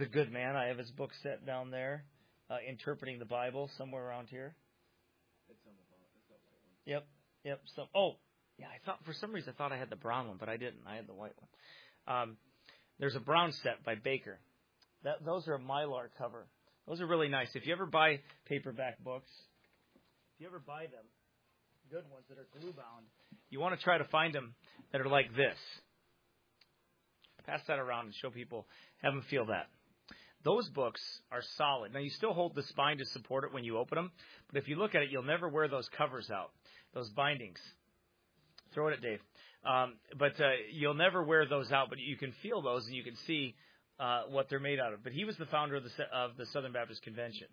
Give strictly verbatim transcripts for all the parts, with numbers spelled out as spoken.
a good man. I have his book set down there, uh, Interpreting the Bible, somewhere around here. It's on the bottom. It's that white one. Yep, yep. So, oh, yeah. I thought for some reason I thought I had the brown one, but I didn't. I had the white one. Um, there's a brown set by Baker. That those are a Mylar cover. Those are really nice. If you ever buy paperback books, if you ever buy them, good ones that are glue bound, you want to try to find them that are like this. Pass that around and show people, have them feel that. Those books are solid. Now, you still hold the spine to support it when you open them, but if you look at it, you'll never wear those covers out, those bindings. Throw it at Dave. Um, but uh, you'll never wear those out, but you can feel those and you can see uh, what they're made out of. But he was the founder of the of the Southern Baptist Convention.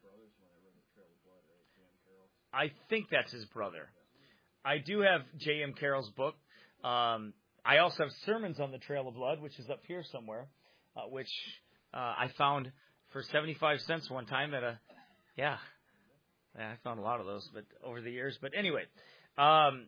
I think that's his brother. I do have J M Carroll's book. Um, I also have Sermons on the Trail of Blood, which is up here somewhere, uh, which uh, I found for seventy-five cents one time at a, yeah, yeah, I found a lot of those, but over the years. But anyway, um,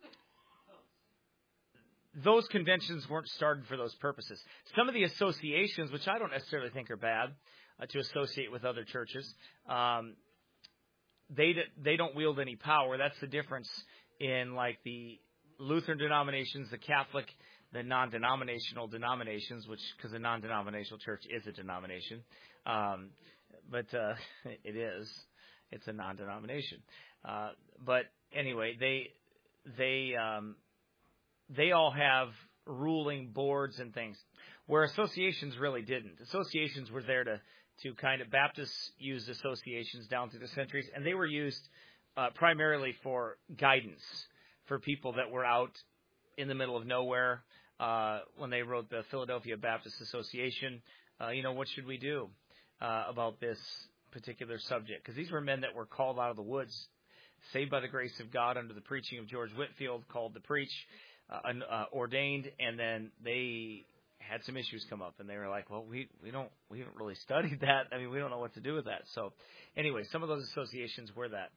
those conventions weren't started for those purposes. Some of the associations, which I don't necessarily think are bad, uh, to associate with other churches, um, they they don't wield any power. That's the difference in like the Lutheran denominations, the Catholic, the non-denominational denominations, which because a non-denominational church is a denomination, um, but uh, it is, it's a non-denomination. Uh, but anyway, they they um, they all have ruling boards and things, where associations really didn't. Associations were there to to kind of Baptists used associations down through the centuries, and they were used uh, primarily for guidance. For people that were out in the middle of nowhere, uh, when they wrote the Philadelphia Baptist Association, uh, you know, what should we do uh, about this particular subject? Because these were men that were called out of the woods, saved by the grace of God under the preaching of George Whitefield, called to preach, uh, uh, ordained, and then they had some issues come up, and they were like, well, we, we don't we haven't really studied that. I mean, we don't know what to do with that. So, anyway, some of those associations were that.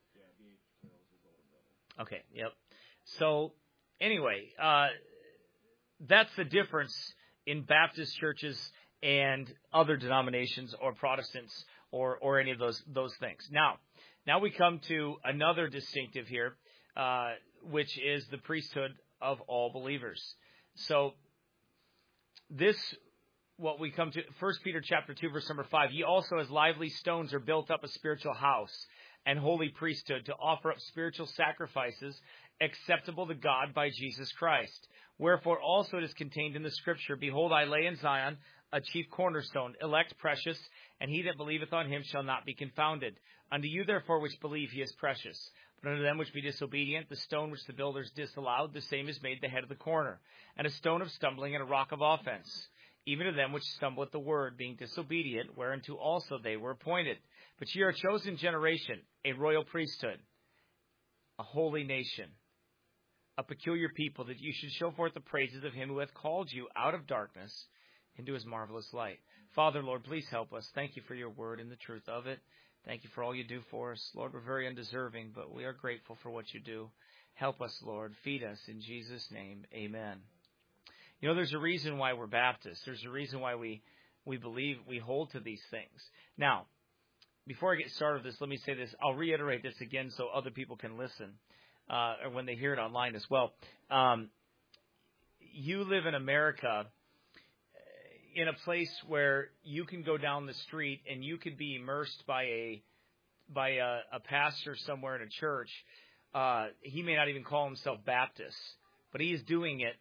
Okay, yep. So, anyway, uh, that's the difference in Baptist churches and other denominations or Protestants or, or any of those those things. Now, now we come to another distinctive here, uh, which is the priesthood of all believers. So, this, what we come to, First Peter chapter two, verse number five, ye also as lively stones are built up a spiritual house and holy priesthood to offer up spiritual sacrifices acceptable to God by Jesus Christ. Wherefore also it is contained in the Scripture, behold, I lay in Zion a chief cornerstone, elect, precious, and he that believeth on him shall not be confounded. Unto you therefore which believe he is precious. But unto them which be disobedient, the stone which the builders disallowed, the same is made the head of the corner, and a stone of stumbling and a rock of offense. Even to them which stumble at the word, being disobedient, whereunto also they were appointed. But ye are a chosen generation, a royal priesthood, a holy nation, a peculiar people, that you should show forth the praises of him who hath called you out of darkness into his marvelous light. Father, Lord, please help us. Thank you for your word and the truth of it. Thank you for all you do for us. Lord, we're very undeserving, but we are grateful for what you do. Help us, Lord. Feed us in Jesus' name. Amen. You know, there's a reason why we're Baptists. There's a reason why we, we believe, we hold to these things. Now, before I get started with this, let me say this. I'll reiterate this again so other people can listen. Uh, or when they hear it online as well. Um, you live in America in a place where you can go down the street and you could be immersed by a by a, a pastor somewhere in a church. Uh, he may not even call himself Baptist, but he is doing it.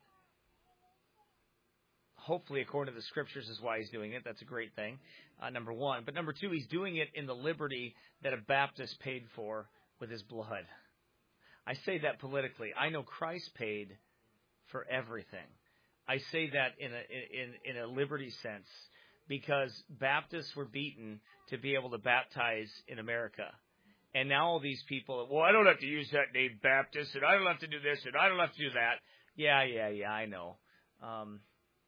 Hopefully, according to the Scriptures, is why he's doing it. That's a great thing, uh, number one. But number two, he's doing it in the liberty that a Baptist paid for with his blood. I say that politically. I know Christ paid for everything. I say that in a in in a liberty sense because Baptists were beaten to be able to baptize in America. And now all these people, well, I don't have to use that name Baptist, and I don't have to do this, and I don't have to do that. Yeah, yeah, yeah, I know. Um,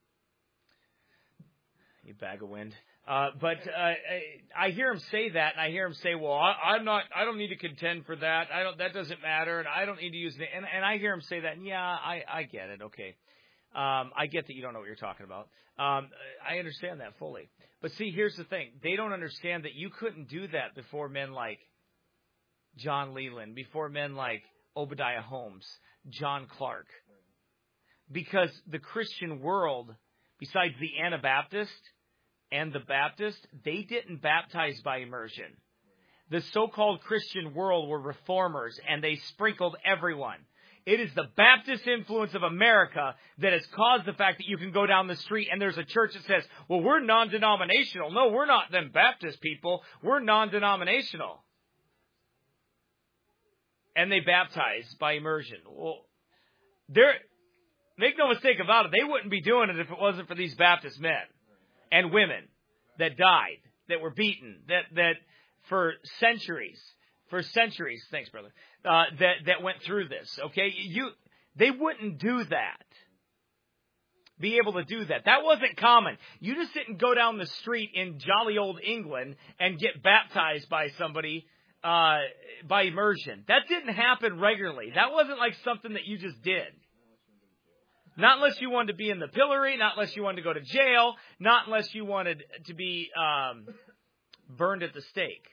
you bag of wind. Uh, but uh, I, I hear him say that, and I hear him say, "Well, I, I'm not. I don't need to contend for that. I don't. That doesn't matter, and I don't need to use it." And, and I hear him say that. And yeah, I, I get it. Okay, Um, I get that you don't know what you're talking about. Um, I understand that fully. But see, here's the thing. They don't understand that you couldn't do that before men like John Leland, before men like Obadiah Holmes, John Clark. Because the Christian world, besides the Anabaptist and the Baptist, they didn't baptize by immersion. The so-called Christian world were reformers, and they sprinkled everyone. It is the Baptist influence of America that has caused the fact that you can go down the street and there's a church that says, well, we're non-denominational. No, we're not them Baptist people. We're non-denominational. And they baptize by immersion. Well, they're, make no mistake about it, they wouldn't be doing it if it wasn't for these Baptist men and women that died, that were beaten, that, that for centuries, for centuries, thanks, brother, uh, that, that went through this, okay? You, they wouldn't do that, be able to do that. That wasn't common. You just didn't go down the street in jolly old England and get baptized by somebody uh, by immersion. That didn't happen regularly. That wasn't like something that you just did. Not unless you wanted to be in the pillory, not unless you wanted to go to jail, not unless you wanted to be um, burned at the stake.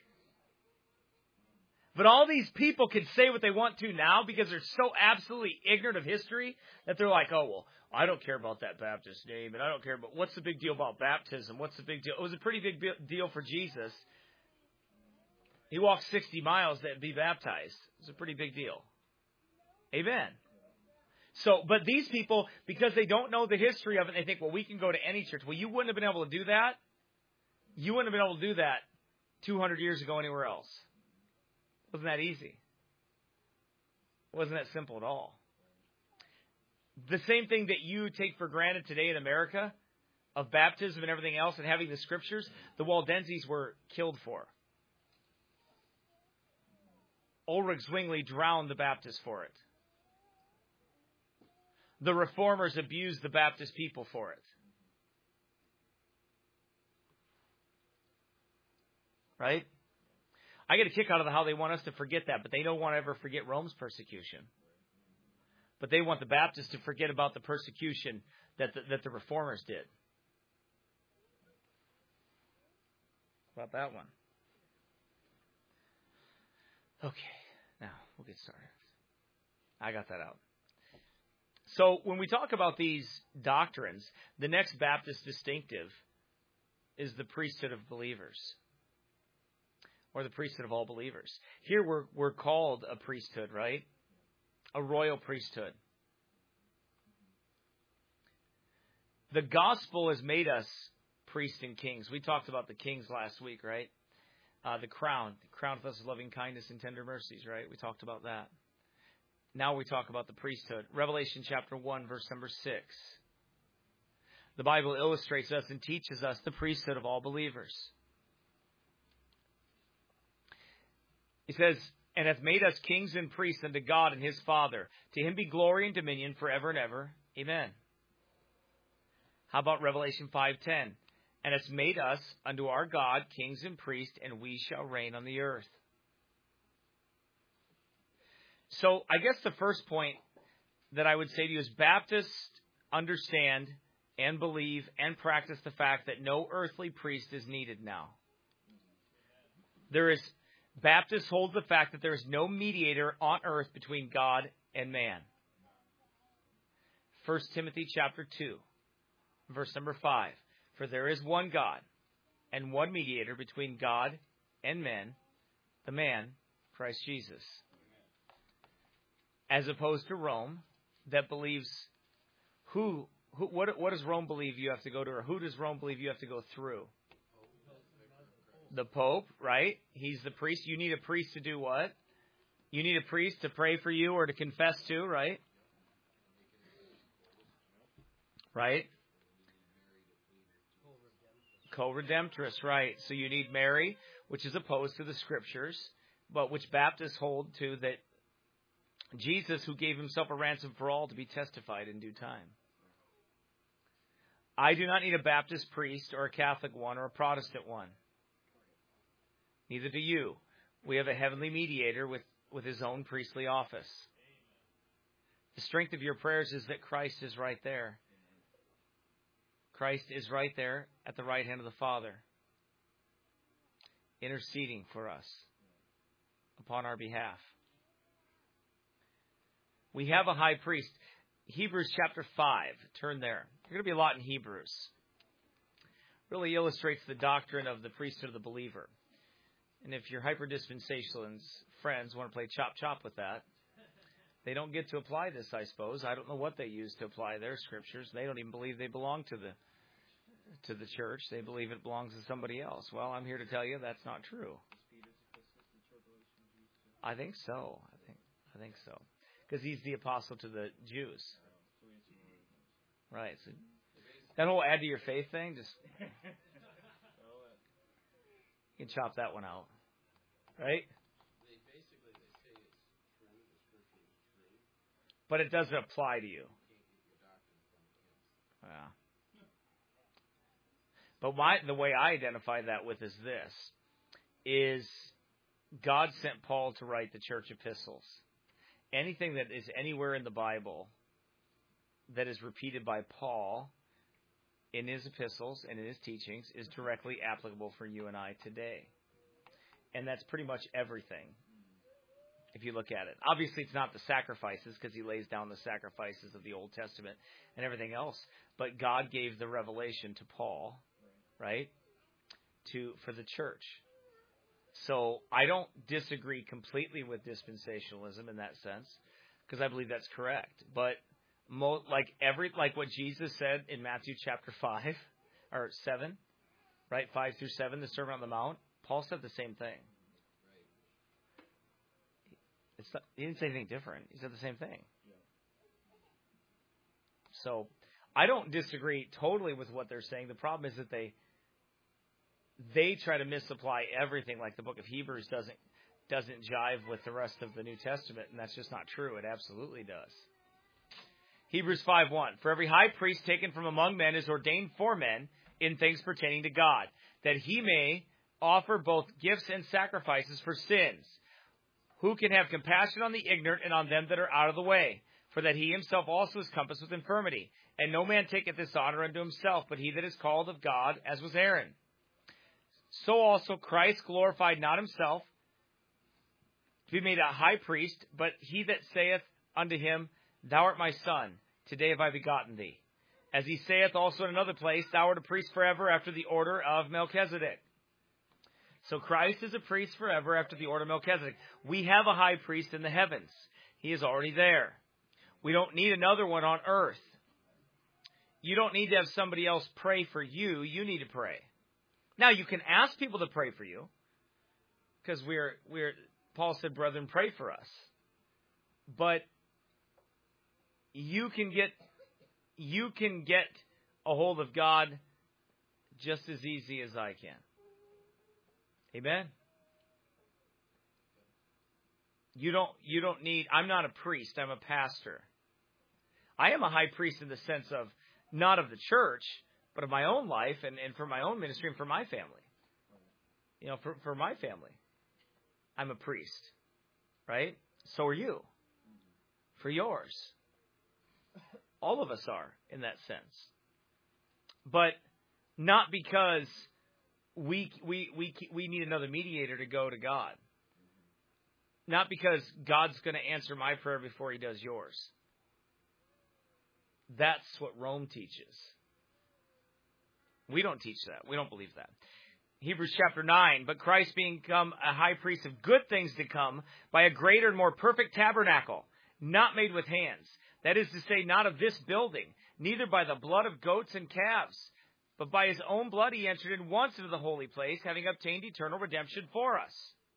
But all these people can say what they want to now because they're so absolutely ignorant of history that they're like, oh, well, I don't care about that Baptist name, and I don't care about what's the big deal about baptism? What's the big deal? It was a pretty big deal for Jesus. He walked sixty miles to be baptized. It was a pretty big deal. Amen. So, but these people, because they don't know the history of it, they think, well, we can go to any church. Well, you wouldn't have been able to do that. You wouldn't have been able to do that two hundred years ago anywhere else. Wasn't that easy? Wasn't that simple at all? The same thing that you take for granted today in America of baptism and everything else and having the scriptures, the Waldenses were killed for. Ulrich Zwingli drowned the Baptists for it. The reformers abused the Baptist people for it. Right? I get a kick out of how they want us to forget that, but they don't want to ever forget Rome's persecution. But they want the Baptists to forget about the persecution that the, that the reformers did. About that one. Okay, now we'll get started. I got that out. So when we talk about these doctrines, the next Baptist distinctive is the priesthood of believers, or the priesthood of all believers. Here we're we're called a priesthood, right? A royal priesthood. The gospel has made us priests and kings. We talked about the kings last week, right? Uh, the crown, crowned with us with loving kindness and tender mercies, right? We talked about that. Now we talk about the priesthood. Revelation chapter one, verse number six. The Bible illustrates us and teaches us the priesthood of all believers. It says, and hath made us kings and priests unto God and his Father. To him be glory and dominion forever and ever. Amen. How about Revelation five ten? And hath made us unto our God kings and priests, and we shall reign on the earth. So I guess the first point that I would say to you is Baptists understand and believe and practice the fact that no earthly priest is needed now. There is Baptists hold the fact that there is no mediator on earth between God and man. First Timothy chapter two, verse number five. For there is one God and one mediator between God and men, the man, Christ Jesus. As opposed to Rome, that believes who, who what, what does Rome believe you have to go to, or who does Rome believe you have to go through? The Pope, right? He's the priest. You need a priest to do what? You need a priest to pray for you or to confess to, right? Right? Co-redemptress, right. So you need Mary, which is opposed to the Scriptures, but which Baptists hold to, that Jesus, who gave himself a ransom for all, to be testified in due time. I do not need a Baptist priest or a Catholic one or a Protestant one. Neither do you. We have a heavenly mediator with, with his own priestly office. The strength of your prayers is that Christ is right there. Christ is right there at the right hand of the Father, interceding for us upon our behalf. We have a high priest. Hebrews chapter five. Turn there. There's going to be a lot in Hebrews. Really illustrates the doctrine of the priesthood of the believer. And if your hyper-dispensationalist friends want to play chop-chop with that, they don't get to apply this, I suppose. I don't know what they use to apply their scriptures. They don't even believe they belong to the to the church. They believe it belongs to somebody else. Well, I'm here to tell you that's not true. I think so. I think I think so. Because he's the apostle to the Jews. Right. So that whole add to your faith thing, just you can chop that one out. Right? But it doesn't apply to you. Yeah. But my, the way I identify that with is this, is God sent Paul to write the church epistles. Anything that is anywhere in the Bible that is repeated by Paul in his epistles and in his teachings is directly applicable for you and I today. And that's pretty much everything, if you look at it. Obviously, it's not the sacrifices, because he lays down the sacrifices of the Old Testament and everything else. But God gave the revelation to Paul, right, to for the church. So I don't disagree completely with dispensationalism in that sense, because I believe that's correct. But mo- like every like what Jesus said in Matthew chapter five or seven, right, five through seven, the Sermon on the Mount. Paul said the same thing. It's not, he didn't say anything different. He said the same thing. So I don't disagree totally with what they're saying. The problem is that they they try to misapply everything, like the book of Hebrews doesn't doesn't jive with the rest of the New Testament, and that's just not true. It absolutely does. Hebrews five one. For every high priest taken from among men is ordained for men in things pertaining to God, that he may offer both gifts and sacrifices for sins, who can have compassion on the ignorant and on them that are out of the way, for that he himself also is compassed with infirmity. And no man taketh this honor unto himself, but he that is called of God, as was Aaron. So also Christ glorified not himself to be made a high priest, but he that saith unto him, Thou art my son, today have I begotten thee. As he saith also in another place, Thou art a priest forever after the order of Melchizedek. So Christ is a priest forever after the order of Melchizedek. We have a high priest in the heavens. He is already there. We don't need another one on earth. You don't need to have somebody else pray for you. You need to pray. Now, you can ask people to pray for you, because we're, we're, Paul said, brethren, pray for us. But you can get, you can get a hold of God just as easy as I can. Amen. You don't, you don't need, I'm not a priest, I'm a pastor. I am a high priest in the sense of, not of the church, but of my own life and, and for my own ministry and for my family. You know, for, for my family. I'm a priest. Right? So are you. For yours. All of us are in that sense. But not because we we we we need another mediator to go to God. Not because God's going to answer my prayer before he does yours. That's what Rome teaches. We don't teach that. We don't believe that. Hebrews chapter nine, but Christ being become a high priest of good things to come by a greater and more perfect tabernacle, not made with hands. That is to say, not of this building, neither by the blood of goats and calves, but by his own blood he entered in once into the holy place, having obtained eternal redemption for us.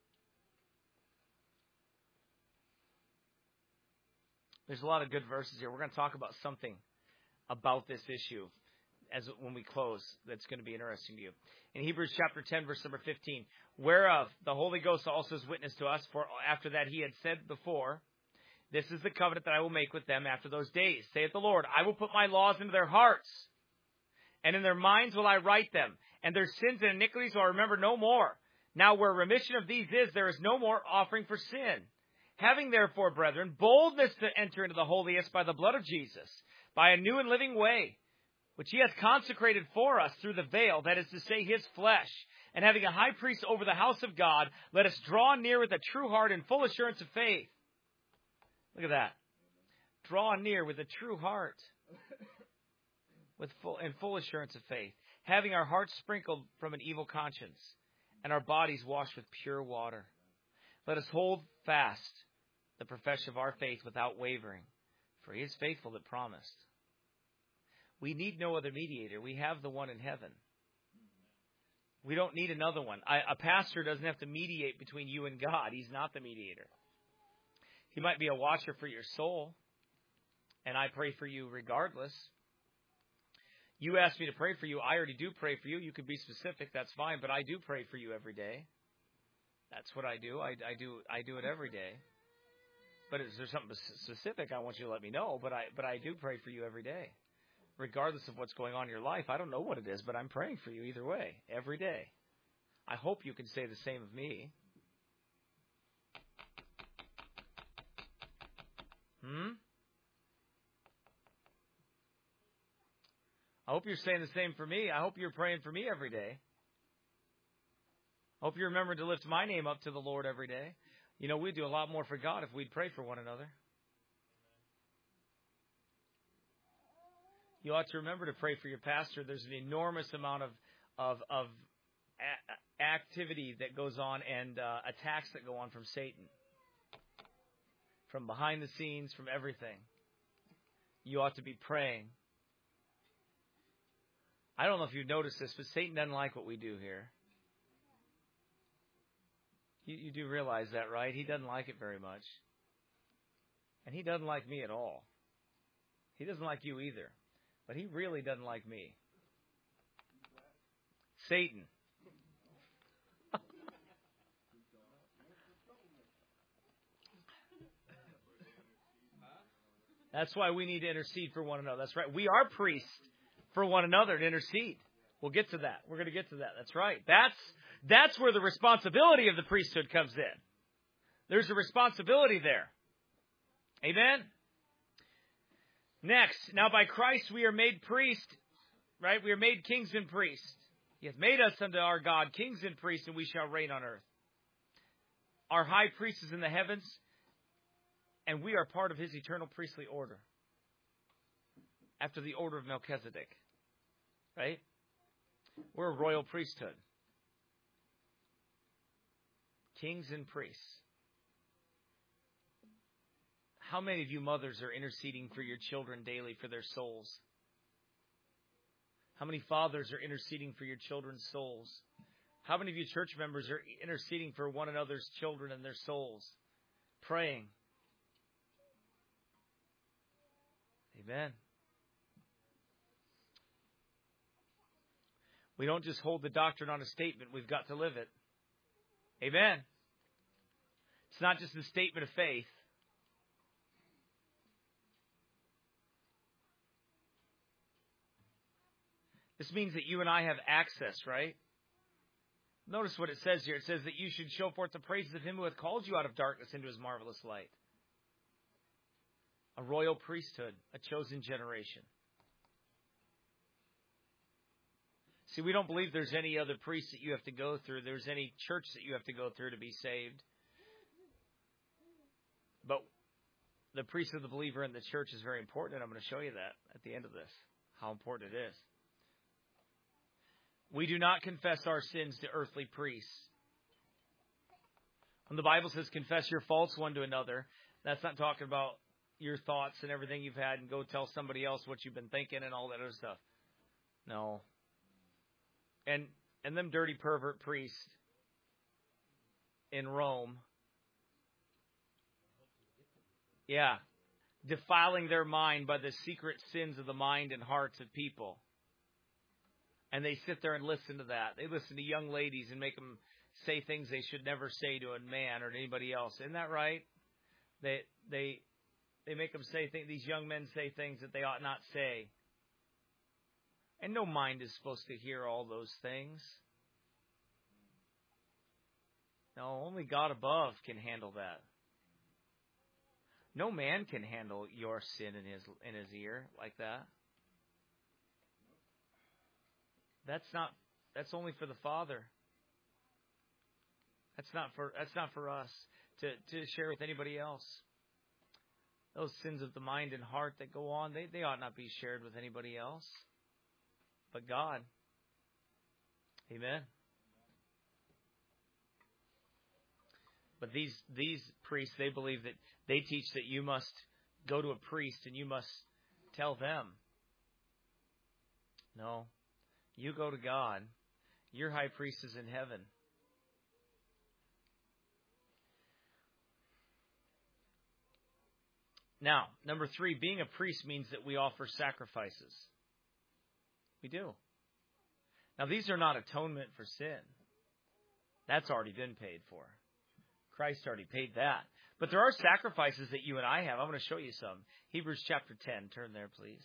There's a lot of good verses here. We're going to talk about something about this issue as when we close that's going to be interesting to you. In Hebrews chapter ten, verse number fifteen, whereof the Holy Ghost also is witness to us, for after that he had said before, this is the covenant that I will make with them after those days, saith the Lord. I will put my laws into their hearts, and in their minds will I write them, and their sins and iniquities will I remember no more. Now where remission of these is, there is no more offering for sin. Having therefore, brethren, boldness to enter into the holiest by the blood of Jesus, by a new and living way, which he hath consecrated for us through the veil, that is to say, his flesh. And having a high priest over the house of God, let us draw near with a true heart and full assurance of faith. Look at that. Draw near with a true heart, with full and full assurance of faith, having our hearts sprinkled from an evil conscience, and our bodies washed with pure water. Let us hold fast the profession of our faith without wavering, for he is faithful that promised. We need no other mediator. We have the one in heaven. We don't need another one. I, a pastor doesn't have to mediate between you and God. He's not the mediator. He might be a watcher for your soul, and I pray for you regardless. You asked me to pray for you. I already do pray for you. You could be specific. That's fine, but I do pray for you every day. That's what I do. I, I do. I do it every day. But is there something specific? I want you to let me know. But I, but I do pray for you every day, regardless of what's going on in your life. I don't know what it is, but I'm praying for you either way, every day. I hope you can say the same of me. Hmm? I hope you're saying the same for me. I hope you're praying for me every day. I hope you remember to lift my name up to the Lord every day. You know, we'd do a lot more for God if we'd pray for one another. You ought to remember to pray for your pastor. There's an enormous amount of of, of a- activity that goes on and uh, attacks that go on from Satan. From behind the scenes, from everything. You ought to be praying. I don't know if you've noticed this, but Satan doesn't like what we do here. You, you do realize that, right? He doesn't like it very much. And he doesn't like me at all. He doesn't like you either. But he really doesn't like me. Satan. That's why we need to intercede for one another. That's right. We are priests for one another to intercede. We'll get to that. We're going to get to that. That's right. That's that's where the responsibility of the priesthood comes in. There's a responsibility there. Amen? Next, now by Christ we are made priests, right? We are made kings and priests. He hath made us unto our God kings and priests, and we shall reign on earth. Our high priest is in the heavens, and we are part of his eternal priestly order, after the order of Melchizedek, right? We're a royal priesthood. Kings and priests. How many of you mothers are interceding for your children daily for their souls? How many fathers are interceding for your children's souls? How many of you church members are interceding for one another's children and their souls? Praying. Amen. We don't just hold the doctrine on a statement. We've got to live it. Amen. It's not just a statement of faith. This means that you and I have access, right? Notice what it says here. It says that you should show forth the praises of him who hath called you out of darkness into his marvelous light. A royal priesthood, a chosen generation. See, we don't believe there's any other priest that you have to go through. There's any church that you have to go through to be saved. But the priest of the believer in the church is very important, and I'm going to show you that at the end of this, how important it is. We do not confess our sins to earthly priests. When the Bible says confess your faults one to another, that's not talking about your thoughts and everything you've had and go tell somebody else what you've been thinking and all that other stuff. No. And and them dirty pervert priests in Rome, yeah, defiling their mind by the secret sins of the mind and hearts of people. And they sit there and listen to that. They listen to young ladies and make them say things they should never say to a man or to anybody else. Isn't that right? They they they make them say things. These young men say things that they ought not say. And no mind is supposed to hear all those things. No, only God above can handle that. No man can handle your sin in his in his ear like that. That's not, that's only for the Father. That's not for, that's not for us to, to share with anybody else. Those sins of the mind and heart that go on, they, they ought not be shared with anybody else but God. Amen. But these these priests, they believe that they teach that you must go to a priest and you must tell them. No. You go to God. Your high priest is in heaven. Now, number three, being a priest means that we offer sacrifices. We do. Now, these are not atonement for sin. That's already been paid for. Christ already paid that. But there are sacrifices that you and I have. I'm going to show you some. Hebrews chapter ten. Turn there, please.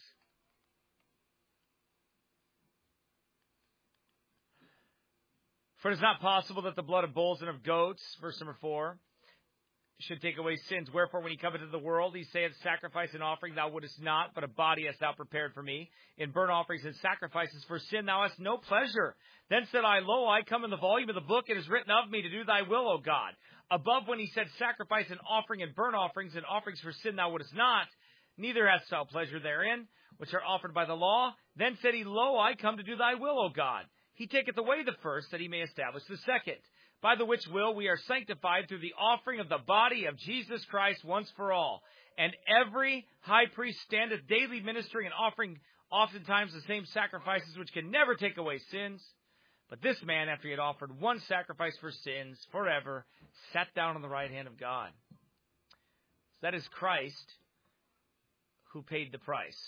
For it is not possible that the blood of bulls and of goats, verse number four, should take away sins. Wherefore, when he cometh into the world, he saith, sacrifice and offering thou wouldest not, but a body hast thou prepared for me. In burnt offerings and sacrifices for sin thou hast no pleasure. Then said I, Lo, I come in the volume of the book, it is written of me to do thy will, O God. Above when he said, sacrifice and offering and burnt offerings and offerings for sin thou wouldest not, neither hast thou pleasure therein, which are offered by the law. Then said he, Lo, I come to do thy will, O God. He taketh away the first, that he may establish the second. By the which will we are sanctified through the offering of the body of Jesus Christ once for all. And every high priest standeth daily ministering and offering oftentimes the same sacrifices which can never take away sins. But this man, after he had offered one sacrifice for sins forever, sat down on the right hand of God. So that is Christ who paid the price.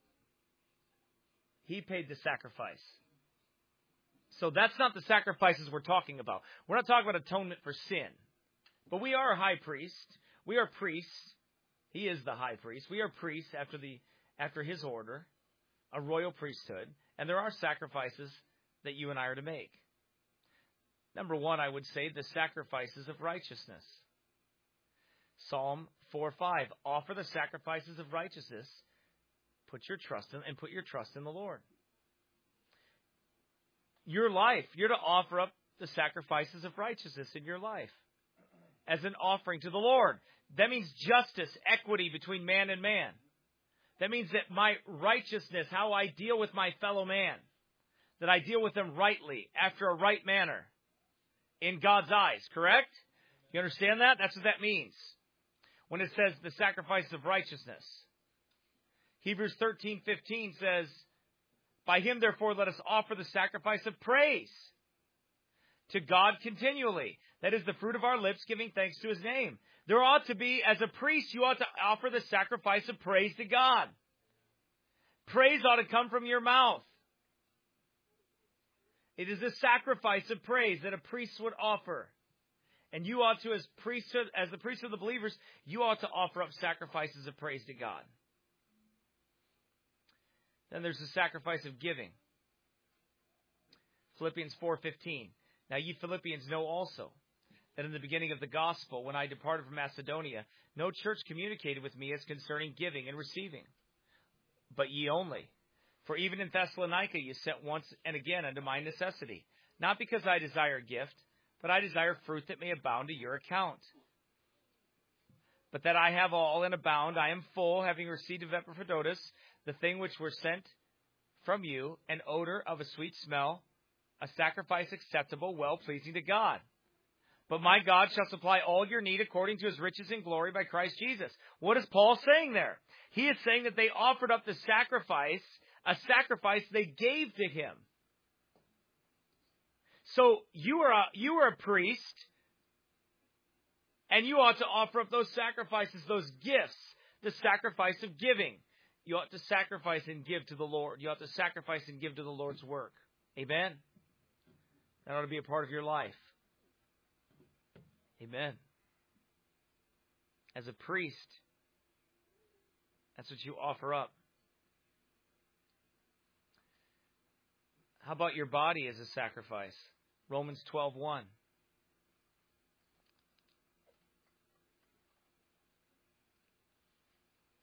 He paid the sacrifice. So that's not the sacrifices we're talking about. We're not talking about atonement for sin. But we are a high priest. We are priests. He is the high priest. We are priests after the after his order, a royal priesthood. And there are sacrifices that you and I are to make. Number one, I would say the sacrifices of righteousness. Psalm four five, offer the sacrifices of righteousness. Put your trust in, and put your trust in the Lord. Your life, you're to offer up the sacrifices of righteousness in your life as an offering to the Lord. That means justice, equity between man and man. That means that my righteousness, how I deal with my fellow man, that I deal with them rightly, after a right manner, in God's eyes, correct? You understand that? That's what that means when it says the sacrifice of righteousness. Hebrews thirteen fifteen says, by him, therefore, let us offer the sacrifice of praise to God continually. That is the fruit of our lips, giving thanks to his name. There ought to be, as a priest, you ought to offer the sacrifice of praise to God. Praise ought to come from your mouth. It is a sacrifice of praise that a priest would offer. And you ought to, as priesthood, as the priest of the believers, you ought to offer up sacrifices of praise to God. Then there's the sacrifice of giving. Philippians four fifteen. Now ye Philippians know also that in the beginning of the gospel, when I departed from Macedonia, no church communicated with me as concerning giving and receiving, but ye only. For even in Thessalonica ye sent once and again unto my necessity, not because I desire a gift, but I desire fruit that may abound to your account. But that I have all and abound, I am full, having received of Epaphroditus the thing which were sent from you, an odor of a sweet smell, a sacrifice acceptable, well-pleasing to God. But my God shall supply all your need according to his riches and glory by Christ Jesus. What is Paul saying there? He is saying that they offered up the sacrifice, a sacrifice they gave to him. So you are a, you are a priest, and you ought to offer up those sacrifices, those gifts, the sacrifice of giving. You ought to sacrifice and give to the Lord. You ought to sacrifice and give to the Lord's work. Amen? That ought to be a part of your life. Amen. As a priest, that's what you offer up. How about your body as a sacrifice? Romans twelve one.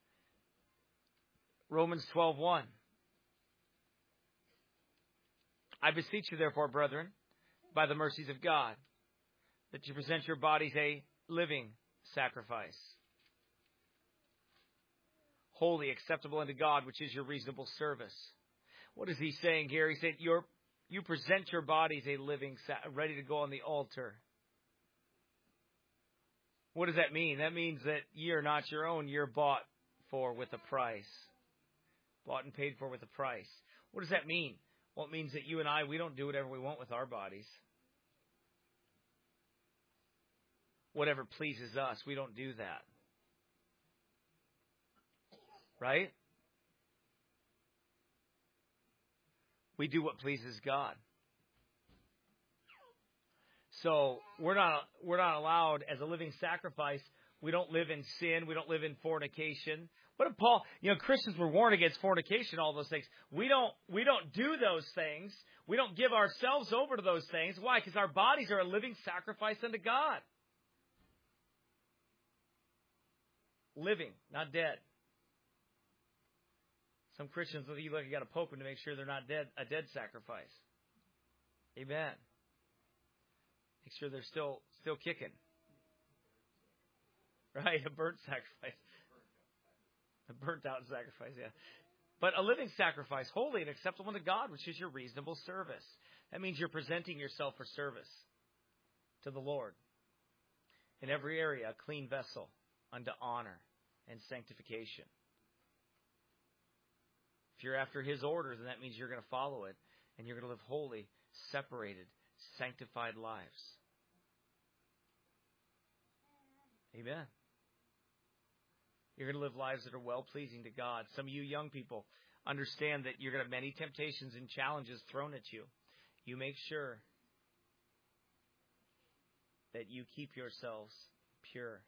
Romans twelve one. I beseech you, therefore, brethren, by the mercies of God, that you present your bodies a living sacrifice, holy, acceptable unto God, which is your reasonable service. What is he saying here? He said, You're, you present your bodies a living, ready to go on the altar. What does that mean? That means that ye are not your own. You're bought for with a price. Bought and paid for with a price. What does that mean? Well, it means that you and I, we don't do whatever we want with our bodies. Whatever pleases us, we don't do that. Right? We do what pleases God. So we're not we're not allowed as a living sacrifice. We don't live in sin. We don't live in fornication. What did Paul? You know, Christians were warned against fornication, all those things. We don't we don't do those things. We don't give ourselves over to those things. Why? Because our bodies are a living sacrifice unto God. Living, not dead. Some Christians look you like you got to poke them to make sure they're not dead. A dead sacrifice. Amen. Make sure they're still still kicking. Right? A burnt sacrifice. A burnt out sacrifice, yeah. But a living sacrifice, holy and acceptable to God, which is your reasonable service. That means you're presenting yourself for service to the Lord. In every area, a clean vessel unto honor and sanctification. If you're after His orders, then that means you're going to follow it, and you're going to live holy, separated, sanctified lives. Amen. You're going to live lives that are well-pleasing to God. Some of you young people understand that you're going to have many temptations and challenges thrown at you. You make sure that you keep yourselves pure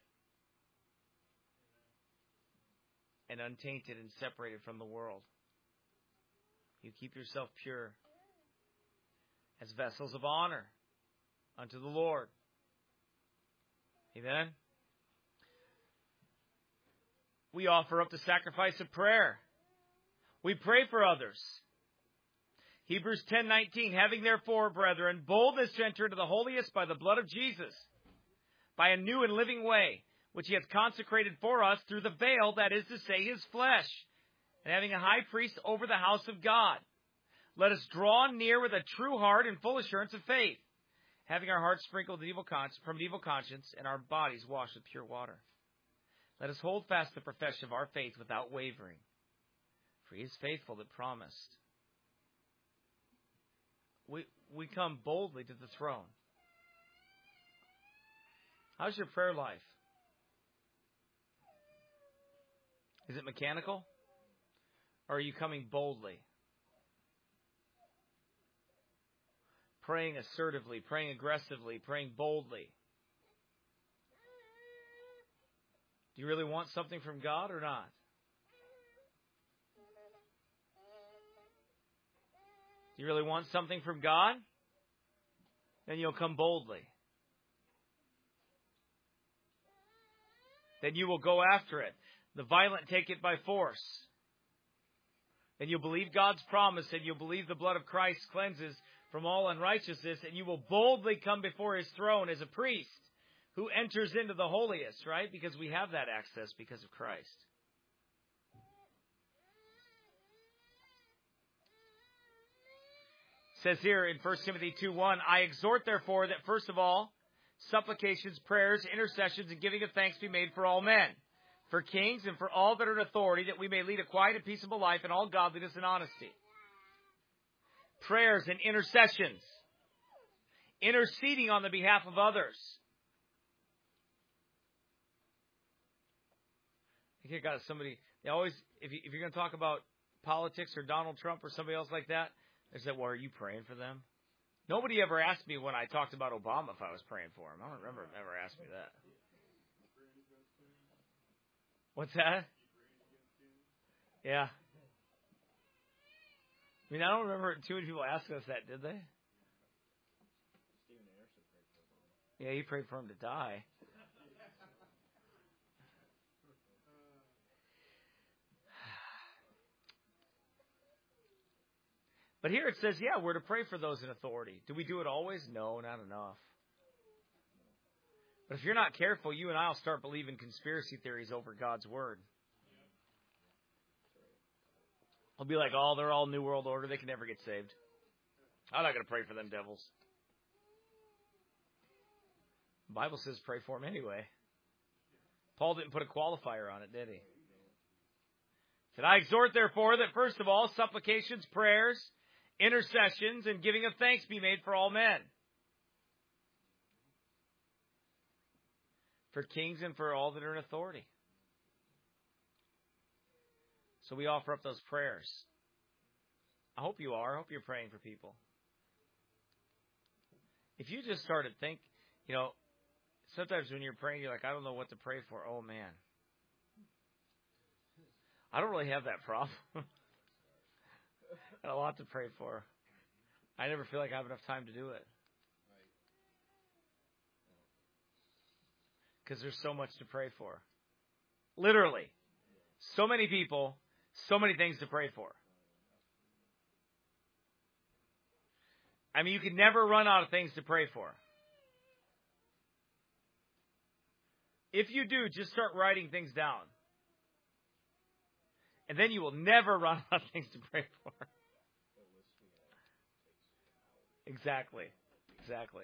and untainted and separated from the world. You keep yourself pure as vessels of honor unto the Lord. Amen? We offer up the sacrifice of prayer. We pray for others. Hebrews ten nineteen, having therefore, brethren, boldness to enter into the holiest by the blood of Jesus, by a new and living way, which He hath consecrated for us through the veil, that is to say, His flesh, and having a high priest over the house of God. Let us draw near with a true heart and full assurance of faith, having our hearts sprinkled with evil con- from an evil conscience and our bodies washed with pure water. Let us hold fast the profession of our faith without wavering, for He is faithful that promised. We, we come boldly to the throne. How's your prayer life? Is it mechanical? Or are you coming boldly? Praying assertively, praying aggressively, praying boldly. Do you really want something from God or not? Do you really want something from God? Then you'll come boldly. Then you will go after it. The violent take it by force. Then you'll believe God's promise, and you'll believe the blood of Christ cleanses from all unrighteousness, and you will boldly come before His throne as a priest who enters into the holiest, right? Because we have that access because of Christ. It says here in First Timothy two one, I exhort therefore that first of all, supplications, prayers, intercessions, and giving of thanks be made for all men, for kings and for all that are in authority, that we may lead a quiet and peaceable life in all godliness and honesty. Prayers and intercessions. Interceding on the behalf of others. I think I got somebody, they always, if, you, if you're going to talk about politics or Donald Trump or somebody else like that, they say, well, are you praying for them? Nobody ever asked me when I talked about Obama if I was praying for him. I don't remember them ever asked me that. What's that? Yeah. I mean, I don't remember too many people asking us that, did they? Yeah, he prayed for him to die. But here it says, yeah, we're to pray for those in authority. Do we do it always? No, not enough. But if you're not careful, you and I will start believing conspiracy theories over God's Word. I'll be like, oh, they're all New World Order. They can never get saved. I'm not going to pray for them devils. The Bible says pray for them anyway. Paul didn't put a qualifier on it, did he? He said, I exhort, therefore, that first of all, supplications, prayers, intercessions, and giving of thanks be made for all men. For kings and for all that are in authority. So we offer up those prayers. I hope you are. I hope you're praying for people. If you just started think, you know, sometimes when you're praying, you're like, I don't know what to pray for. Oh, man. I don't really have that problem. Got a lot to pray for. I never feel like I have enough time to do it. Because there's so much to pray for. Literally. So many people, so many things to pray for. I mean, you can never run out of things to pray for. If you do, just start writing things down. And then you will never run out of things to pray for. Exactly. Exactly.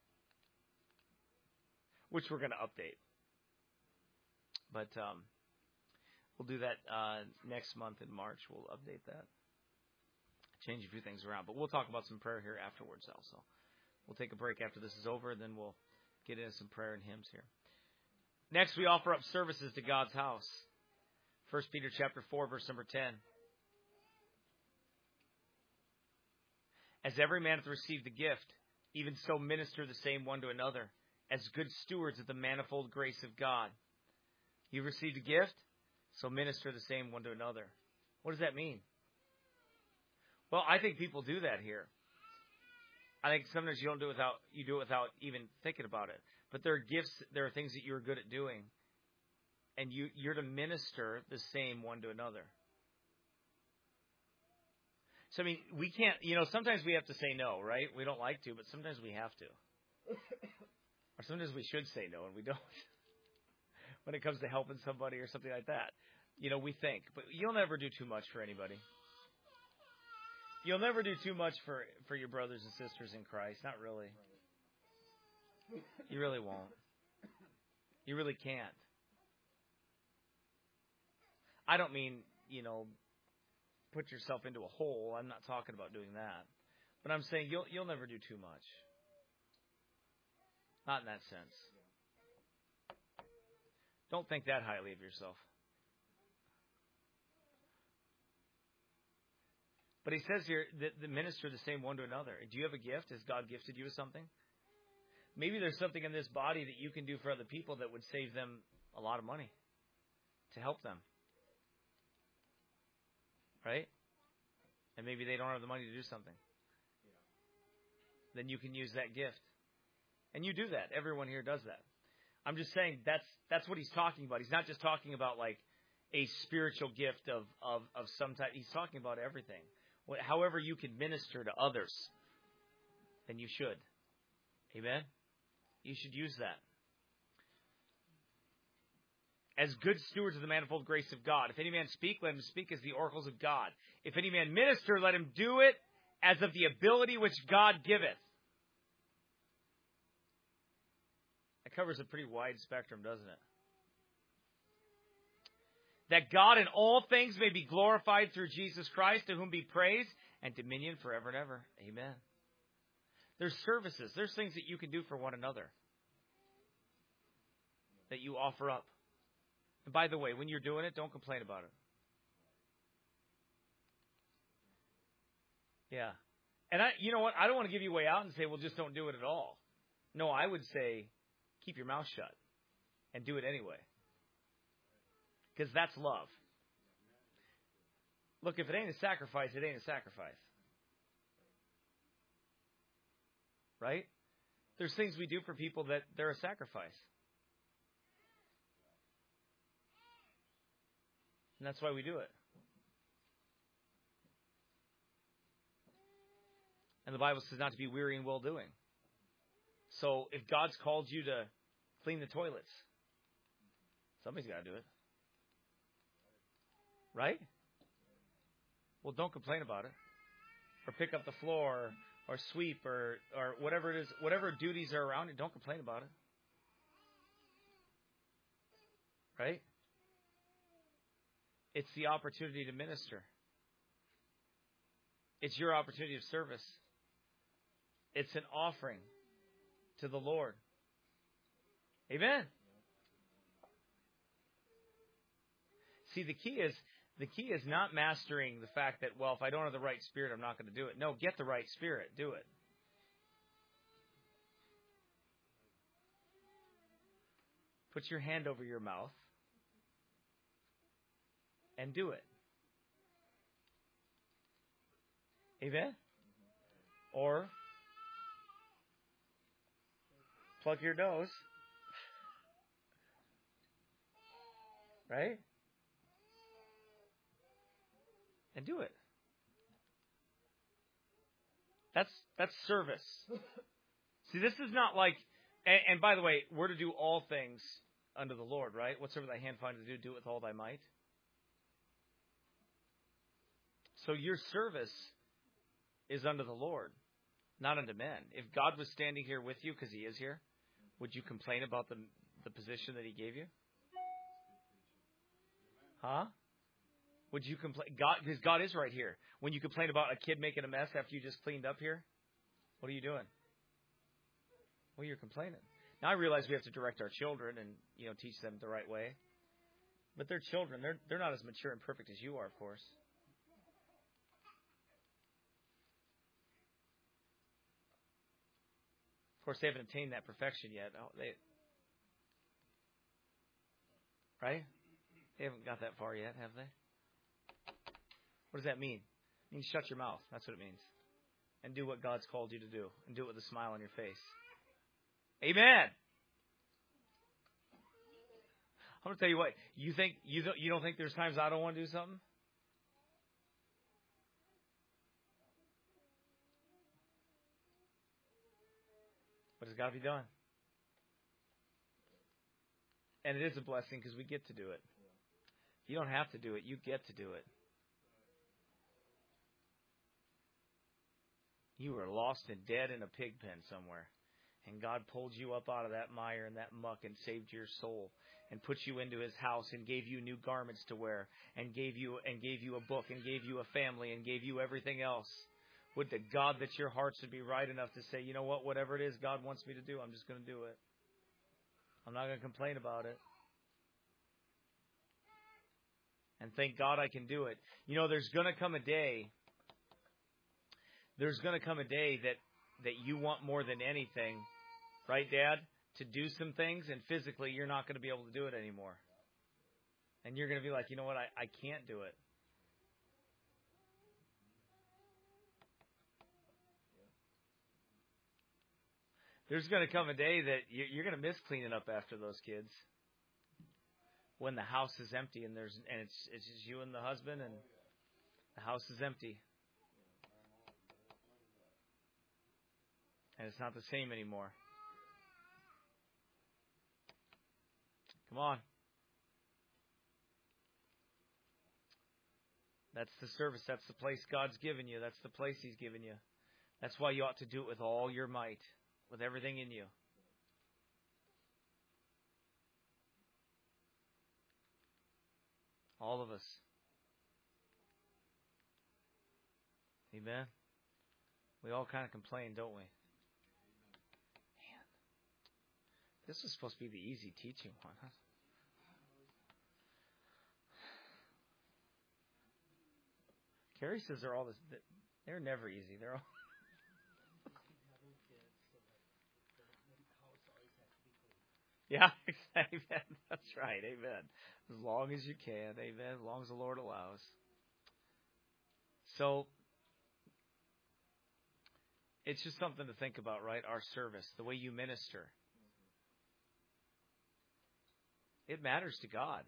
Which we're going to update. But um, we'll do that uh, next month in March. We'll update that. Change a few things around. But we'll talk about some prayer here afterwards also. We'll take a break after this is over, and then we'll get into some prayer and hymns here. Next, we offer up services to God's house. First Peter chapter four, verse number ten. As every man hath received a gift, even so minister the same one to another, as good stewards of the manifold grace of God. You've received a gift, so minister the same one to another. What does that mean? Well, I think people do that here. I think sometimes you don't do it without you do it without even thinking about it. But there are gifts, there are things that you're good at doing, and you you're to minister the same one to another. So I mean, we can't. You know, sometimes we have to say no, right? We don't like to, but sometimes we have to. Or sometimes we should say no, and we don't. When it comes to helping somebody or something like that. You know, we think. But you'll never do too much for anybody. You'll never do too much for, for your brothers and sisters in Christ. Not really. You really won't. You really can't. I don't mean, you know, put yourself into a hole. I'm not talking about doing that. But I'm saying you'll you'll never do too much. Not in that sense. Don't think that highly of yourself. But he says here that the minister the same one to another. Do you have a gift? Has God gifted you with something? Maybe there's something in this body that you can do for other people that would save them a lot of money to help them. Right? And maybe they don't have the money to do something. Then you can use that gift. And you do that. Everyone here does that. I'm just saying that's that's what he's talking about. He's not just talking about like a spiritual gift of, of, of some type. He's talking about everything. However you can minister to others, then you should. Amen? You should use that. As good stewards of the manifold grace of God. If any man speak, let him speak as the oracles of God. If any man minister, let him do it as of the ability which God giveth. That covers a pretty wide spectrum, doesn't it? That God in all things may be glorified through Jesus Christ, to whom be praise and dominion forever and ever. Amen. There's services. There's things that you can do for one another that you offer up. And by the way, when you're doing it, don't complain about it. Yeah. And I, you know what? I don't want to give you a way out and say, well, just don't do it at all. No, I would say, keep your mouth shut and do it anyway. Because that's love. Look, if it ain't a sacrifice, it ain't a sacrifice. Right? There's things we do for people that they're a sacrifice. And that's why we do it. And the Bible says not to be weary in well-doing. So if God's called you to clean the toilets, somebody's got to do it. Right? Well, don't complain about it. Or pick up the floor, or, or sweep, or, or whatever it is, whatever duties are around it, don't complain about it. Right? It's the opportunity to minister. It's your opportunity of service. It's an offering to the Lord. Amen. See, the key is the key is not mastering the fact that, well, if I don't have the right spirit, I'm not going to do it. No, get the right spirit. Do it. Put your hand over your mouth and do it. Amen? Or plug your nose. Right? And do it. That's that's service. See, this is not like, and, and by the way, we're to do all things unto the Lord, right? Whatsoever thy hand findeth to do, do it with all thy might. So your service is unto the Lord, not unto men. If God was standing here with you, because He is here, would you complain about the the position that He gave you? Huh? Would you complain? God, because God is right here. When you complain about a kid making a mess after you just cleaned up here, what are you doing? Well, you're complaining. Now I realize we have to direct our children and, you know, teach them the right way. But they're children. They're they're not as mature and perfect as you are, of course. Of course, they haven't attained that perfection yet. Oh, they, right? They haven't got that far yet, have they? What does that mean? It means shut your mouth. That's what it means. And do what God's called you to do. And do it with a smile on your face. Amen. I'm going to tell you what. You think you don't, you don't think there's times I don't want to do something? But it's got to be done. And it is a blessing because we get to do it. You don't have to do it. You get to do it. You were lost and dead in a pig pen somewhere. And God pulled you up out of that mire and that muck and saved your soul and put you into His house and gave you new garments to wear and gave you and gave you a book and gave you a family and gave you everything else. Would to God that your hearts would be right enough to say, you know what, whatever it is God wants me to do, I'm just going to do it. I'm not going to complain about it. And thank God I can do it. You know, there's going to come a day, there's going to come a day that, that you want more than anything, right, Dad, to do some things, and physically you're not going to be able to do it anymore. And you're going to be like, you know what, I, I can't do it. There's going to come a day that you're going to miss cleaning up after those kids. When the house is empty and there's and it's it's just you and the husband and the house is empty. And it's not the same anymore. Come on. That's the service. That's the place God's given you. That's the place He's given you. That's why you ought to do it with all your might, with everything in you. All of us. Amen. We all kind of complain, don't we? Man, this was supposed to be the easy teaching one, huh? Carrie says they're all this. They're never easy. They're all. Yeah, amen. That's right. Amen. As long as you can. Amen. As long as the Lord allows. So, it's just something to think about, right? Our service, the way you minister. It matters to God.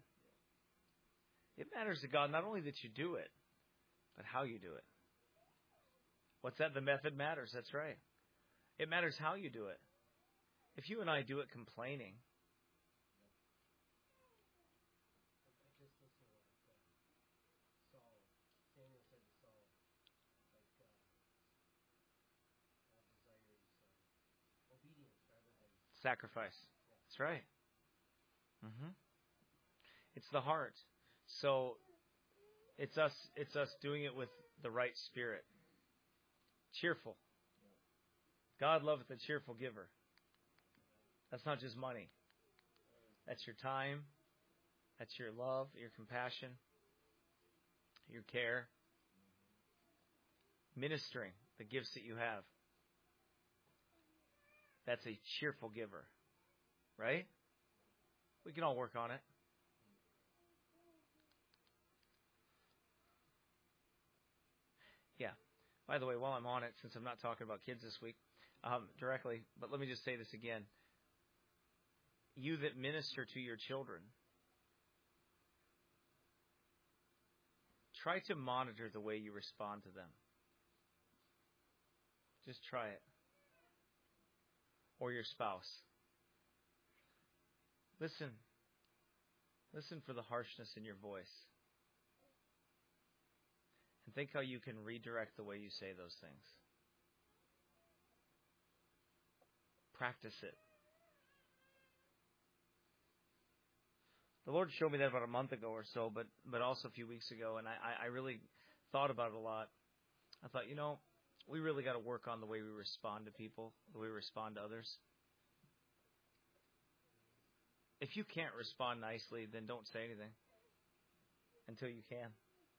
It matters to God not only that you do it, but how you do it. What's that? The method matters. That's right. It matters how you do it. If you and I do it complaining, sacrifice. That's right. Mm-hmm. It's the heart. So it's us. It's us doing it with the right spirit. Cheerful. God loveth a cheerful giver. That's not just money. That's your time. That's your love, your compassion, your care. Ministering the gifts that you have. That's a cheerful giver. Right? We can all work on it. Yeah. By the way, while I'm on it, since I'm not talking about kids this week um, directly, but let me just say this again. You that minister to your children, try to monitor the way you respond to them. Just try it. Or your spouse. Listen. Listen for the harshness in your voice. And think how you can redirect the way you say those things. Practice it. The Lord showed me that about a month ago or so, but but also a few weeks ago, and I, I really thought about it a lot. I thought, you know, we really got to work on the way we respond to people, the way we respond to others. If you can't respond nicely, then don't say anything until you can.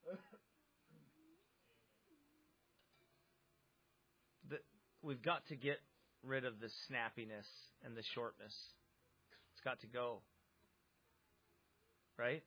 The, we've got to get rid of the snappiness and the shortness. It's got to go. Right?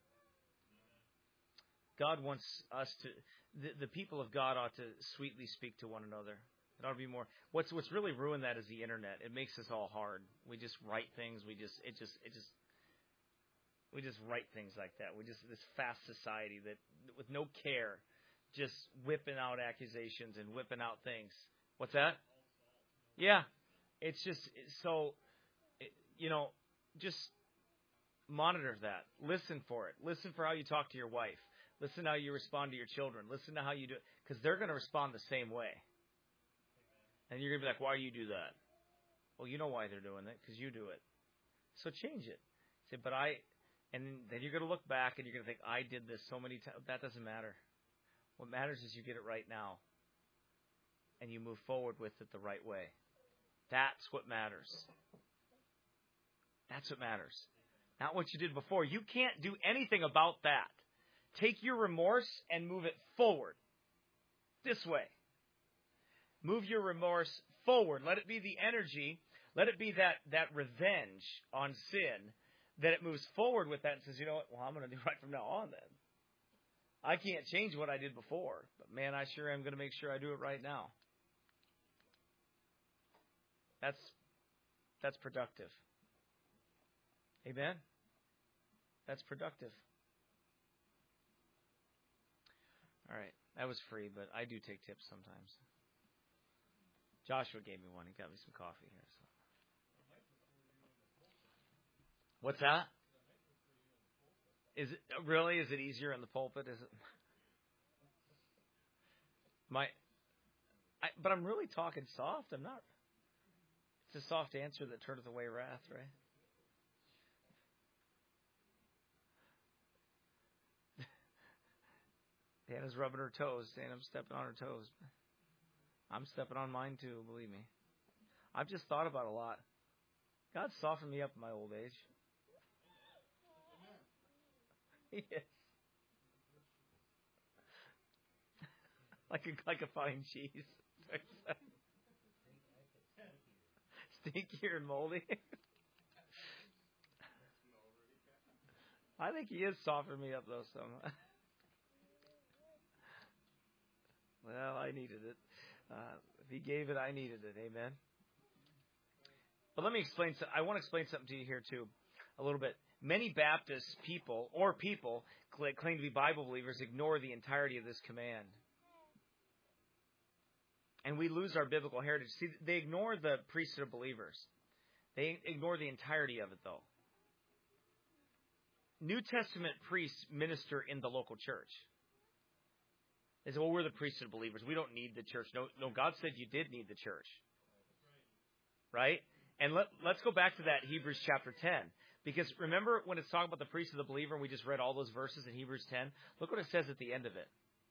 God wants us to, the, the people of God ought to sweetly speak to one another. It ought to be more. What's what's really ruined that is the internet. It makes us all hard. We just write things. We just it just it just we just write things like that. We just this fast society that with no care, just whipping out accusations and whipping out things. What's that? Yeah, it's just so. You know, just monitor that. Listen for it. Listen for how you talk to your wife. Listen how you respond to your children. Listen to how you do it. Because they're going to respond the same way. And you're going to be like, why do you do that? Well, you know why they're doing it. Because you do it. So change it. Say, but I... And then you're going to look back and you're going to think, I did this so many times. That doesn't matter. What matters is you get it right now. And you move forward with it the right way. That's what matters. That's what matters. Not what you did before. You can't do anything about that. Take your remorse and move it forward. This way. Move your remorse forward. Let it be the energy. Let it be that, that revenge on sin. That it moves forward with that and says, you know what? Well, I'm going to do right from now on then. I can't change what I did before. But man, I sure am going to make sure I do it right now. That's, that's productive. Amen? That's productive. All right. That was free, but I do take tips sometimes. Joshua gave me one. He got me some coffee here. So. What's that? Is it really? Is it easier in the pulpit? Is it? My, I, but I'm really talking soft. I'm not. It's a soft answer that turneth away wrath, right? Hannah's rubbing her toes, saying I'm stepping on her toes. I'm stepping on mine too, believe me. I've just thought about it a lot. God softened me up in my old age. Yes. like a like a fine cheese. Stinkier and moldy. I think he is softening me up though some. Well, I needed it. Uh, if he gave it, I needed it. Amen. But let me explain. I want to explain something to you here too, a little bit. Many Baptist people or people claim to be Bible believers ignore the entirety of this command. And we lose our biblical heritage. See, they ignore the priesthood of believers. They ignore the entirety of it, though. New Testament priests minister in the local church. They say, well, we're the priesthood of believers. We don't need the church. No, no, God said you did need the church. Right? And let, let's go back to that Hebrews chapter ten. Because remember when it's talking about the priest of the believer, and we just read all those verses in Hebrews ten? Look what it says at the end of it.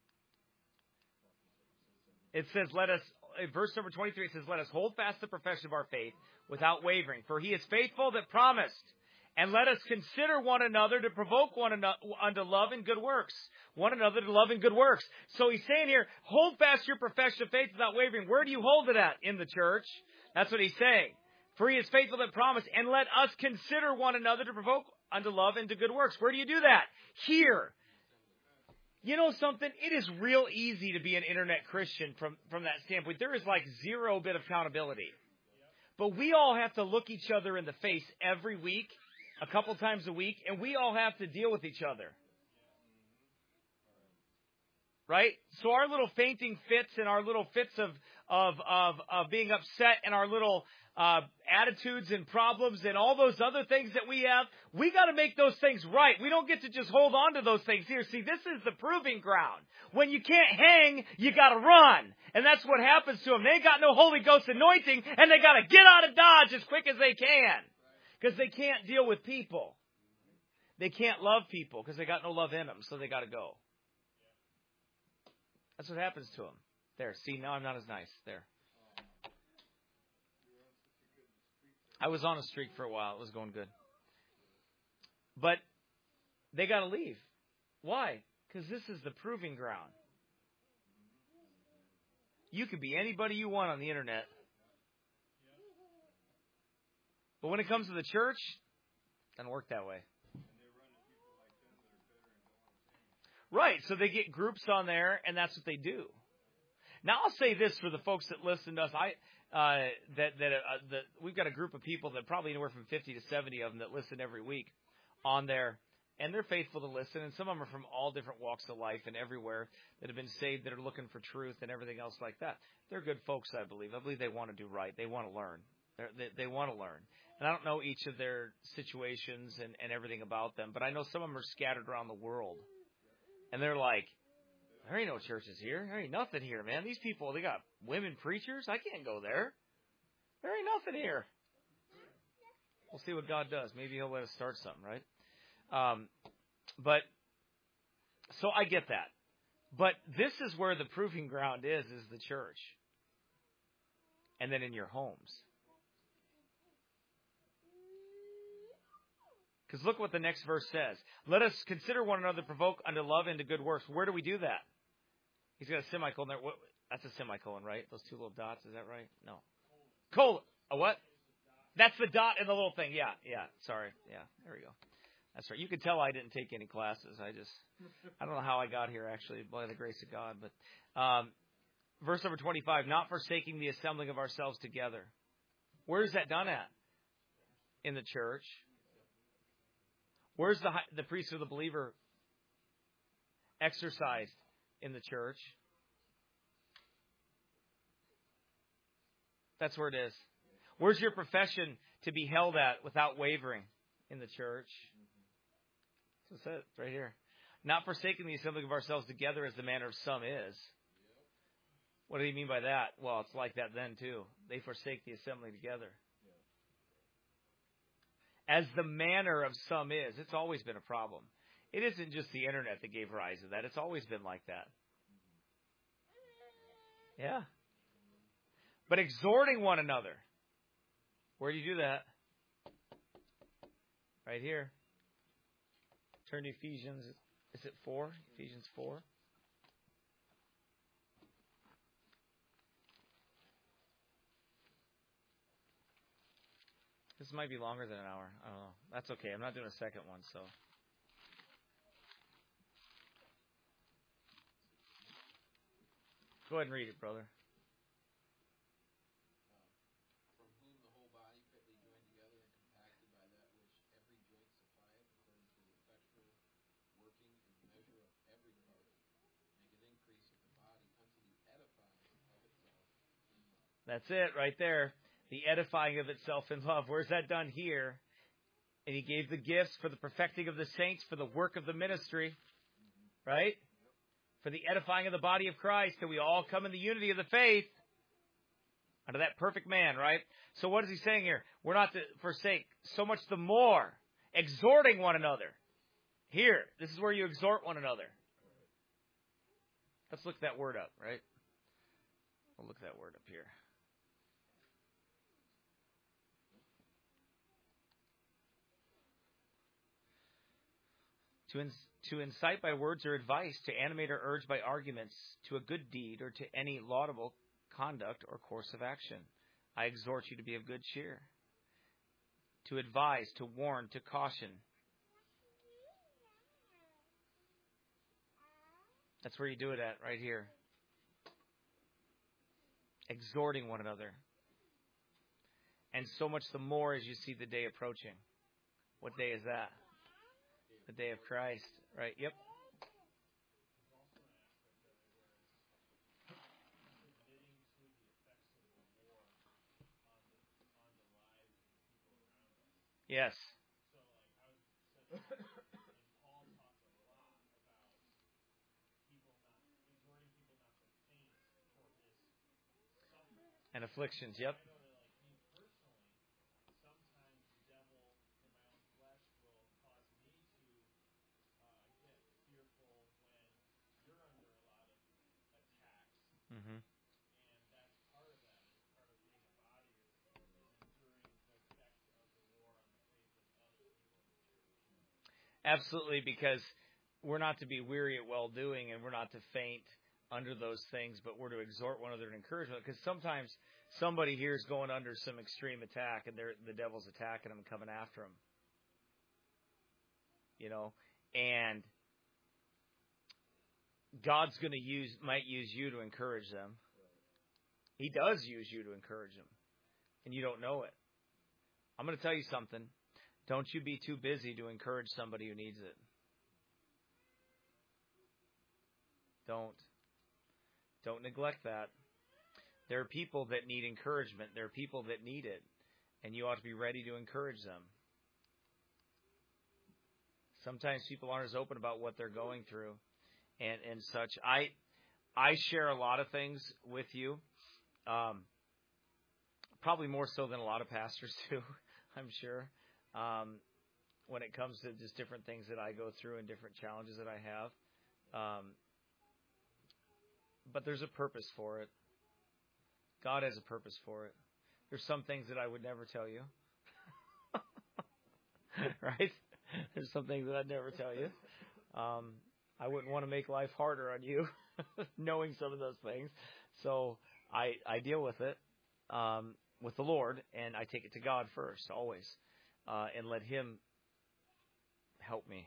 It says, let us, verse number twenty-three, it says, let us hold fast the profession of our faith without wavering. For he is faithful that promised. And let us consider one another to provoke one another unto love and good works. One another to love and good works. So he's saying here, hold fast your profession of faith without wavering. Where do you hold it at? In the church. That's what he's saying. For he is faithful that promised. And let us consider one another to provoke unto love and to good works. Where do you do that? Here. You know something? It is real easy to be an internet Christian from, from that standpoint. There is like zero bit of accountability. But we all have to look each other in the face every week, a couple times a week, and we all have to deal with each other. Right? So our little fainting fits and our little fits of, of, of, of being upset and our little uh, attitudes and problems and all those other things that we have, we got to make those things right. We don't get to just hold on to those things here. See, this is the proving ground. When you can't hang, you got to run. And that's what happens to them. They ain't got no Holy Ghost anointing, and they got to get out of Dodge as quick as they can. Because they can't deal with people. They can't love people because they got no love in them, so they got to go. That's what happens to them. There, see, now I'm not as nice. There. I was on a streak for a while. It was going good. But they got to leave. Why? Because this is the proving ground. You can be anybody you want on the internet. But when it comes to the church, it doesn't work that way. Right, so they get groups on there, and that's what they do. Now, I'll say this for the folks that listen to us. I uh, that that, uh, that we've got a group of people that probably anywhere from fifty to seventy of them that listen every week on there, and they're faithful to listen. And some of them are from all different walks of life and everywhere that have been saved, that are looking for truth and everything else like that. They're good folks, I believe. I believe they want to do right. They want to learn. They're, they they want to learn. And I don't know each of their situations and, and everything about them, but I know some of them are scattered around the world. And they're like, there ain't no churches here. There ain't nothing here, man. These people, they got women preachers. I can't go there. There ain't nothing here. We'll see what God does. Maybe he'll let us start something, right? Um, but, so I get that. But this is where the proving ground is, is the church. And then in your homes. Because look what the next verse says. Let us consider one another, provoke unto love and to good works. Where do we do that? He's got a semicolon there. What, that's a semicolon, right? Those two little dots. Is that right? No. Colon. A what? That's the dot in the little thing. Yeah, yeah. Sorry. Yeah, there we go. That's right. You can tell I didn't take any classes. I just, I don't know how I got here, actually, by the grace of God. But um, verse number twenty-five, not forsaking the assembling of ourselves together. Where is that done at? In the church. Where's the the priesthood of the believer exercised? In the church. That's where it is. Where's your profession to be held at without wavering? In the church. So it says right here. Not forsaking the assembling of ourselves together as the manner of some is. What do you mean by that? Well, it's like that then too. They forsake the assembling together. As the manner of some is. It's always been a problem. It isn't just the internet that gave rise to that. It's always been like that. Yeah. But exhorting one another. Where do you do that? Right here. Turn to Ephesians. Is it four? Ephesians four. This might be longer than an hour. I don't know. That's okay. I'm not doing a second one, so. Go ahead and read it, brother. From whom the whole body fitly joined together and compacted by that which every joint supplieth, according to the effectual working in the measure of every part, maketh increase of the body unto the edifying of itself That's it right there. The edifying of itself in love. Where's that done? Here. And he gave the gifts for the perfecting of the saints, for the work of the ministry. Right? For the edifying of the body of Christ, till we all come in the unity of the faith. Under that perfect man, right? So what is he saying here? We're not to forsake, so much the more, exhorting one another. Here, this is where you exhort one another. Let's look that word up, right? We'll look that word up here. To, in, to incite by words or advice, to animate or urge by arguments, to a good deed or to any laudable conduct or course of action. I exhort you to be of good cheer. To advise, to warn, to caution. That's where you do it at, right here. Exhorting one another. And so much the more as you see the day approaching. What day is that? The day of Christ, right? Yep. Yes. And afflictions, yep. Mm-hmm. Absolutely, because we're not to be weary at well-doing, and we're not to faint under those things, but we're to exhort one another and encourage one another. Because sometimes somebody here is going under some extreme attack, and they're, the devil's attacking them and coming after them. You know, and God's going to use, might use you to encourage them. He does use you to encourage them, and you don't know it. I'm going to tell you something. Don't you be too busy to encourage somebody who needs it. Don't. Don't neglect that. There are people that need encouragement. There are people that need it. And you ought to be ready to encourage them. Sometimes people aren't as open about what they're going through and, and such. I I share a lot of things with you. Um, probably more so than a lot of pastors do, I'm sure. Um, when it comes to just different things that I go through and different challenges that I have. Um, but there's a purpose for it. God has a purpose for it. There's some things that I would never tell you. Right? There's some things that I'd never tell you. Um, I wouldn't want to make life harder on you, knowing some of those things. So I, I deal with it um, with the Lord, and I take it to God first, always. Uh, and let Him help me.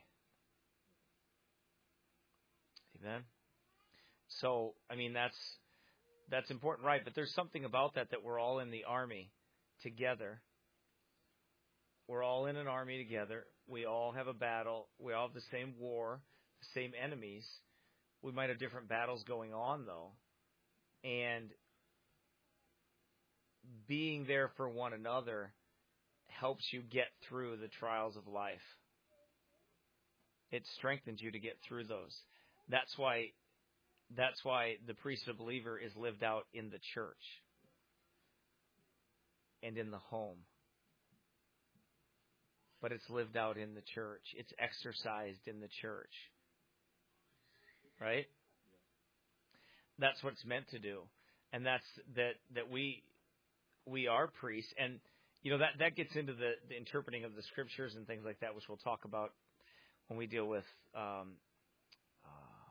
Amen. So, I mean, that's that's important, right? But there's something about that that we're all in the army together. We're all in an army together. We all have a battle. We all have the same war, the same enemies. We might have different battles going on, though. And being there for one another helps you get through the trials of life. It strengthens you to get through those. That's why that's why the priesthood believer is lived out in the church and in the home. But it's lived out in the church. It's exercised in the church. Right? That's what it's meant to do. And that's that that we we are priests. And you know, that, that gets into the, the interpreting of the scriptures and things like that, which we'll talk about when we deal with, um, uh,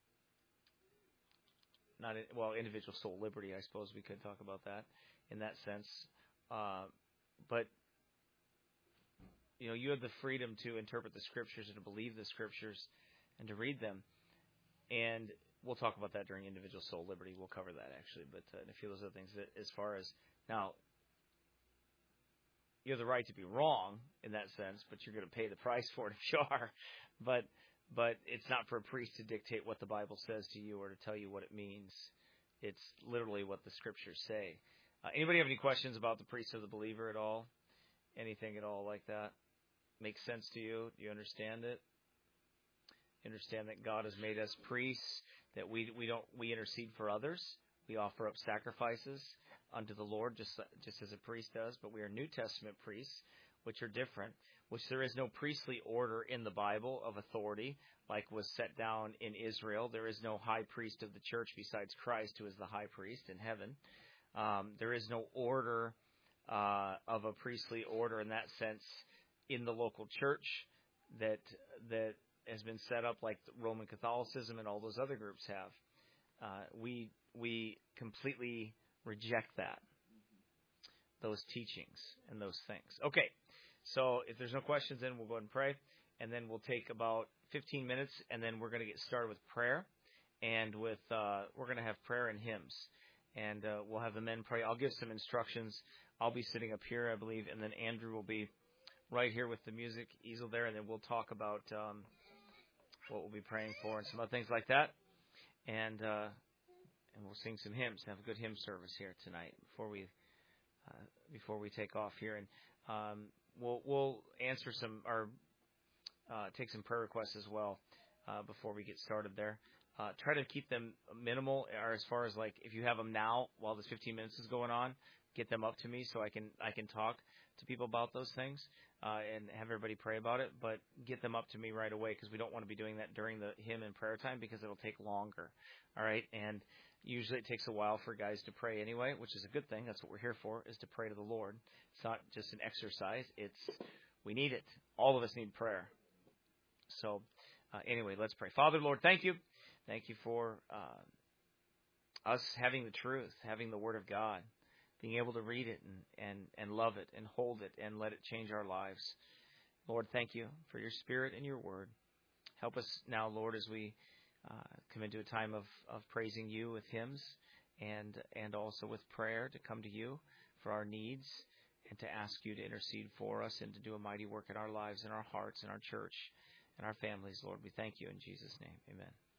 not in, well, individual soul liberty. I suppose we could talk about that in that sense. Uh, but you know, you have the freedom to interpret the scriptures and to believe the scriptures and to read them. And we'll talk about that during individual soul liberty. We'll cover that actually, but uh, and a few of those other things. That, as far as now. You have the right to be wrong in that sense, but you're going to pay the price for it if you are. But but it's not for a priest to dictate what the Bible says to you or to tell you what it means. It's literally what the scriptures say. Uh, anybody have any questions about the priesthood of the believer at all? Anything at all like that? Makes sense to you? Do you understand it? You understand that God has made us priests, that we we don't we intercede for others. We offer up sacrifices unto the Lord, just just as a priest does, but we are New Testament priests, which are different, which there is no priestly order in the Bible of authority, like was set down in Israel. There is no high priest of the church besides Christ, who is the high priest in heaven. Um, there is no order uh, of a priestly order in that sense in the local church that that has been set up like Roman Catholicism and all those other groups have. Uh, we we completely reject that, those teachings and those things. Okay, so if there's no questions, then we'll go ahead and pray, and then we'll take about fifteen minutes, and then we're going to get started with prayer, and with uh, we're going to have prayer and hymns, and uh, we'll have the men pray. I'll give some instructions. I'll be sitting up here, I believe, and then Andrew will be right here with the music easel there, and then we'll talk about um, what we'll be praying for and some other things like that, and uh, and we'll sing some hymns. Have a good hymn service here tonight before we uh, before we take off here, and um, we'll we'll answer some or uh, take some prayer requests as well uh, before we get started there. Uh, try to keep them minimal, or as far as like if you have them now while this fifteen minutes is going on, get them up to me so I can I can talk to people about those things uh, and have everybody pray about it. But get them up to me right away, because we don't want to be doing that during the hymn and prayer time, because it'll take longer. All right, and usually it takes a while for guys to pray anyway, which is a good thing. That's what we're here for, is to pray to the Lord. It's not just an exercise. It's we need it. All of us need prayer. So uh, anyway, let's pray. Father, Lord, thank you. Thank you for uh, us having the truth, having the Word of God, being able to read it and, and, and love it and hold it and let it change our lives. Lord, thank you for your Spirit and your Word. Help us now, Lord, as we uh, come into a time of, of praising you with hymns and and also with prayer, to come to you for our needs and to ask you to intercede for us and to do a mighty work in our lives, in our hearts, in our church, and our families, Lord. We thank you in Jesus' name. Amen.